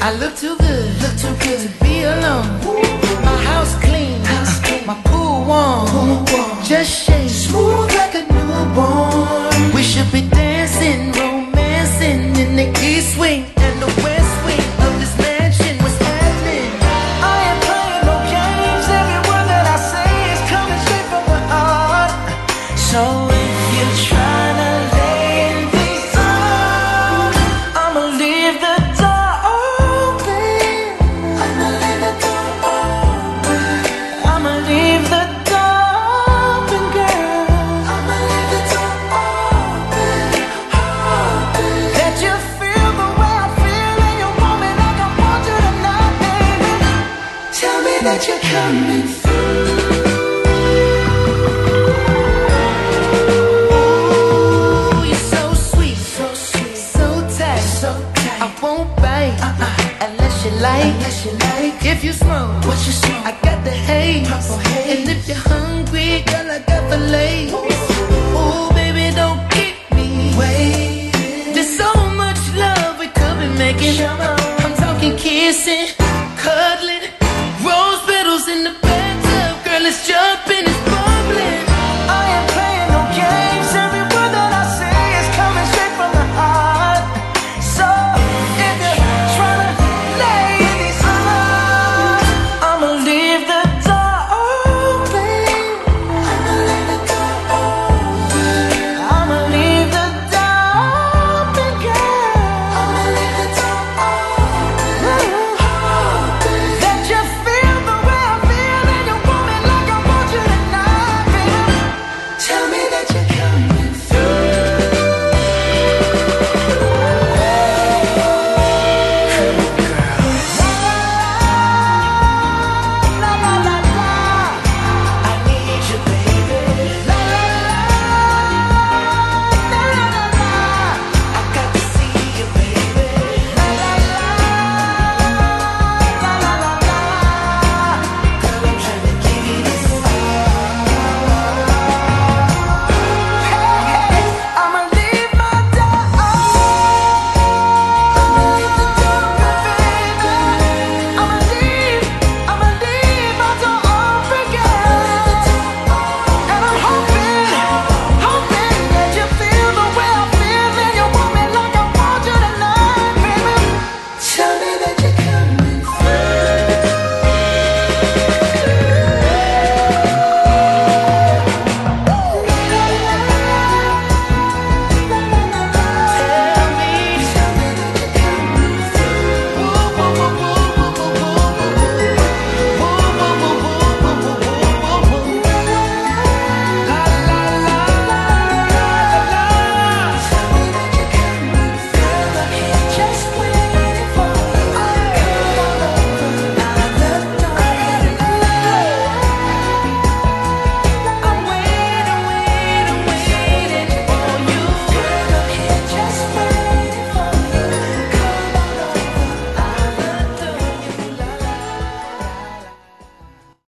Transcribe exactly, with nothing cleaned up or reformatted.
I look too good, look too good to be alone. My house clean, house clean. My pool warm, pool warm. Just shake smooth like a newborn. We should be dancing, romancing in the east wing and the west wing of this mansion. What's happening? I ain't playing no games. Every word that I say is coming straight from the heart. So if you're trying to lay in these arms, I'ma leave the door open. I'ma leave the door open. I'ma leave the door open, girl. I'ma leave the door open, open. Let you feel the way I feel, and you want me like I want you tonight, baby. Tell me that you're coming through. I won't bite uh-uh. unless you like. Unless you like. If you smoke, what you smoke? I got the haze. haze. And if you're hungry, girl, I got the lace. Ooh, baby, don't keep me waiting. There's so much love we could be making. I'm talking kissing, cuddling, rose petals in the bathtub. Girl, it's jumping.